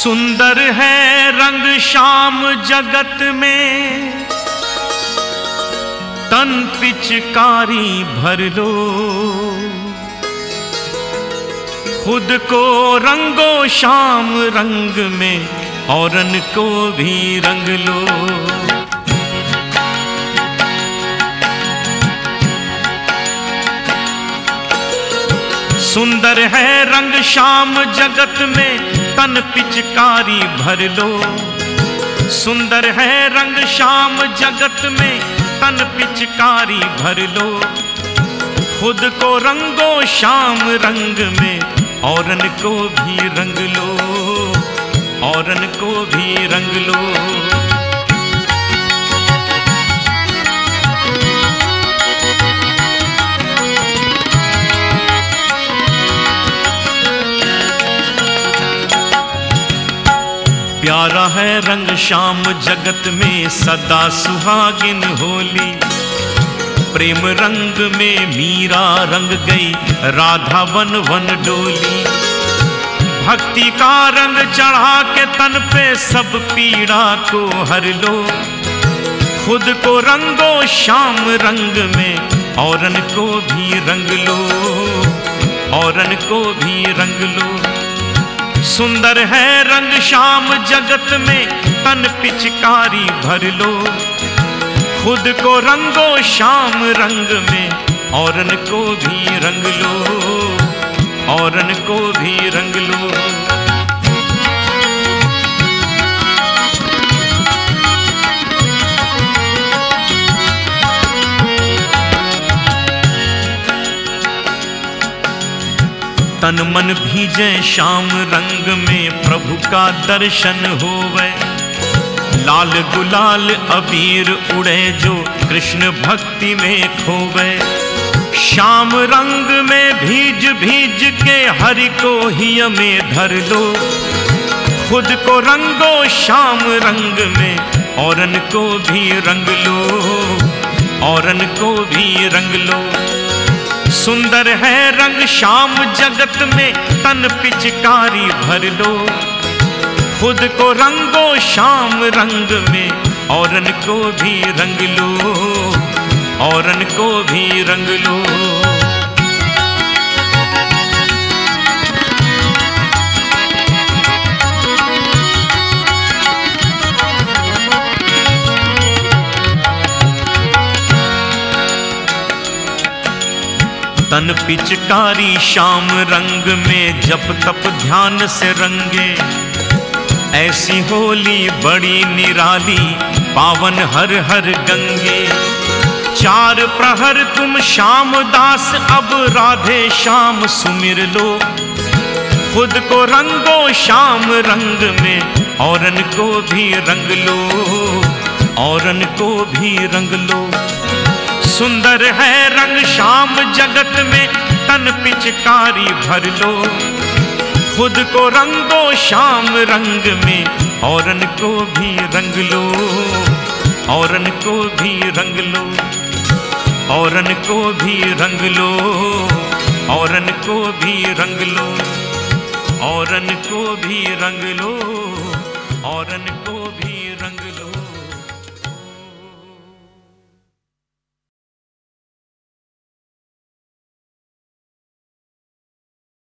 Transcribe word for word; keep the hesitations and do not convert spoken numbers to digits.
सुंदर है रंग श्याम जगत में, तन पिचकारी भर लो, खुद को रंगो श्याम रंग में, औरन को भी रंग लो। सुंदर है रंग श्याम जगत में, तन पिचकारी भर लो। सुंदर है रंग श्याम जगत में, तन पिचकारी भर लो, खुद को रंगो श्याम रंग में, औरन को भी रंग लो, औरन को भी रंग लो। प्यारा है रंग श्याम जगत में, सदा सुहागिन होली। प्रेम रंग में मीरा रंग गई, राधा वन वन डोली। भक्ति का रंग चढ़ा के तन पे, सब पीड़ा को हर लो, खुद को रंगो श्याम रंग में, औरन को भी रंग लो, औरन को भी रंग लो। सुंदर है रंग श्याम जगत में, तन पिचकारी भर लो, खुद को रंगो श्याम रंग में, औरन को भी रंग लो, औरन को भी रंग लो। तन मन भीजे श्याम रंग में, प्रभु का दर्शन होवे। लाल गुलाल अबीर उड़े जो, कृष्ण भक्ति में खोवे। श्याम रंग में भीज भीज के, हरि को ही में धर लो, खुद को रंगो श्याम रंग में, औरन को भी रंग लो, औरन को भी रंग लो। सुंदर है रंग श्याम जगत में, तन पिचकारी भर लो, खुद को रंगो श्याम रंग में, औरन को भी रंग लो, औरन को भी रंग लो। तन पिचकारी श्याम रंग में, जप तप ध्यान से रंगे। ऐसी होली बड़ी निराली, पावन हर हर गंगे। चार प्रहर तुम श्याम दास, अब राधे श्याम सुमिर लो, खुद को रंगो श्याम रंग में, औरन को भी रंग लो, औरन को भी रंग लो। सुंदर है रंग श्याम जगत में, तन पिचकारी भर लो, खुद को रंगो श्याम रंग में, औरन को भी रंग लो, औरन को भी रंग लो, औरन को भी रंग लो, औरन को भी रंग लो, औरन को भी रंग लो, औरन